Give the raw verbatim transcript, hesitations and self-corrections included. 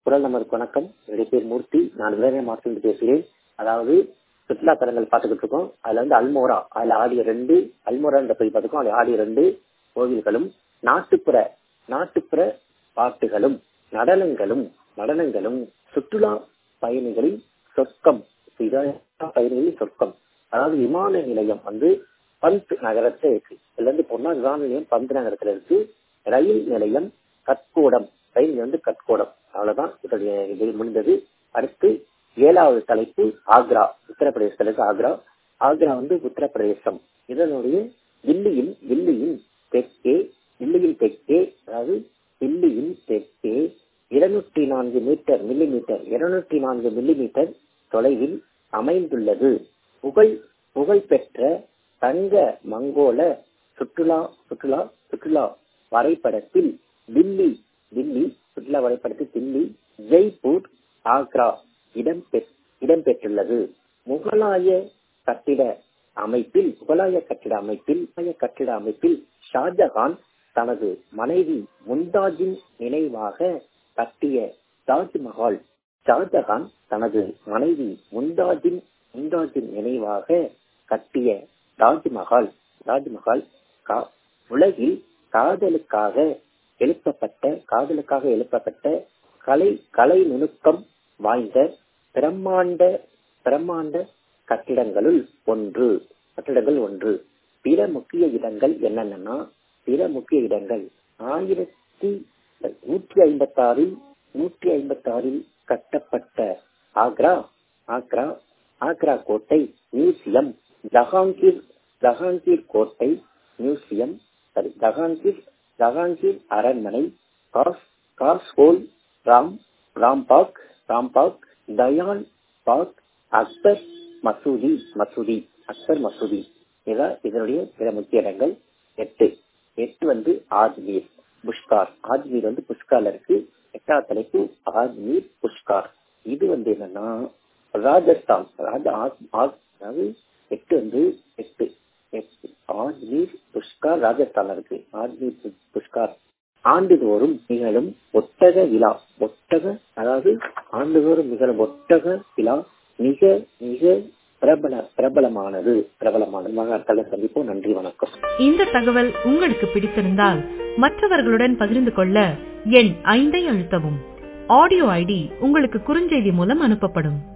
குரல் நமக்கு வணக்கம். என்னுடைய பேர் மூர்த்தி. நான் விளையாட மாவட்டத்தில் பேசுகிறேன். அதாவது சுற்றுலா தலங்கள் பார்த்துக்கிட்டு இருக்கோம். அதுல வந்து அல்மோரா, அதுல ஆடிய ரெண்டு அல்மோரா என்ற போய் பார்த்துக்கோம். அதுல ஆடிய ரெண்டு கோவில்களும் நாட்டுப்புற நாட்டுப்புற பாட்டுகளும் நடனங்களும் நடனங்களும் சுற்றுலா பயணிகளின் சொர்க்கம். பயணிகளின் சொர்க்கம். அதாவது விமான நிலையம் வந்து பந்த் நகரத்துல இருக்கு. இதுல இருந்து போனா விமான நிலையம் பந்த் நகரத்துல இருக்கு. ரயில் நிலையம் கற்கோடம். ரயில் நிலையம் வந்து கற்கோடம். அவ்வளவுதான் இது முடிந்தது. அடுத்து ஏழாவது தலைப்பு ஆக்ரா. உத்தரப்பிரதேசத்துக்கு ஆக்ரா. ஆக்ரா வந்து உத்தரப்பிரதேசம். இதனுடைய தில்லியின் தில்லியின் தெற்கே தில்லியின் தெற்கே அதாவது தில்லியின் தெற்கே இருநூற்றி நான்கு மீட்டர் மில்லி மீட்டர் இருநூற்றி நான்கு மில்லி மீட்டர் தொலைவில் அமைந்துள்ளது. புகழ் புகழ்பெற்ற தங்க மங்கோல சுற்றுலா சுற்றுலா சுற்றுலா வரைபடத்தில் தில்லி தில்லி சுற்றுலா வரைபடத்தில் தில்லி, ஜெய்ப்பூர், ஆக்ரா இடம்பெ இடம்பெற்றுள்ளது. முகலாய கட்டிட அமைப்பில் முகலாய கட்டிட அமைப்பில் கட்டிட அமைப்பில் ஷாஜகான் தனது மனைவி மும்தாஜின் நினைவாக கட்டிய தாஜ்மஹால் ஷாஜகான் தனது மனைவி மும்தாஜின் மும்தாஜின் நினைவாக கட்டிய தாஜ்மஹால் தாஜ்மஹால் உலகில் காதலுக்காக எழுப்பப்பட்ட காதலுக்காக எழுப்பப்பட்ட கலை கலை நுணுக்கம் வாய்ந்த பிரம்மாண்ட பிரம்மாண்ட கட்டிடங்களுள் ஒன்று கட்டிடங்கள் ஒன்று. பிற முக்கிய இடங்கள் என்னென்னா பிற முக்கிய இடங்கள் ஆயிரத்தி நூற்றி ஐம்பத்தி ஆறில் நூற்றி ஐம்பத்தி ஆறில் கட்டப்பட்ட ஆக்ரா ஆக்ரா ஆக்ரா கோட்டை மியூசியம், ஜஹாங்கீர் ஜஹாங்கீர் கோட்டை மியூசியம், சரி ஜஹாங்கீர் ஜஹாங்கீர் அரண்மனை, காஸ் காஸ்ஹோல் ராம் ராம்பாக் ராம்பாக் தயான் பாக், அக்பர் மசூதி மசூதி அக்பர் மசூதி. இதான் இதனுடைய பிற முக்கிய இடங்கள். எட்டு எட்டு வந்து ஆஜ்மீர் புஷ்கார். ஆஜ்மீர் வந்து புஷ்கார்ல இருக்கு. எட்டாவது தலைப்பு ஆஜ்மீர் புஷ்கார். இது வந்து என்னன்னா ராஜஸ்தான். அதாவது எட்டு வந்து எட்டு எட்டு ஆஜ்மீர் புஷ்கார் ராஜஸ்தான்ல இருக்கு. ஆஜ்மீர் புஷ்கார் ஆண்டுதோறும் நிகழும் ஒட்டக விழா ஒட்டக அதாவது ஆண்டுதோறும் நிகழும் ஒட்டக விழா மிக மிக பிரபல பிரபலமானது பிரபலமானது சந்திப்போம். நன்றி, வணக்கம். இந்த தகவல் உங்களுக்கு பிடித்திருந்தால் மற்றவர்களுடன் பகிர்ந்து கொள்ள எண் ஐந்தை அழுத்தவும். ஆடியோ ஐடி உங்களுக்கு குறுஞ்செய்தி மூலம் அனுப்பப்படும்.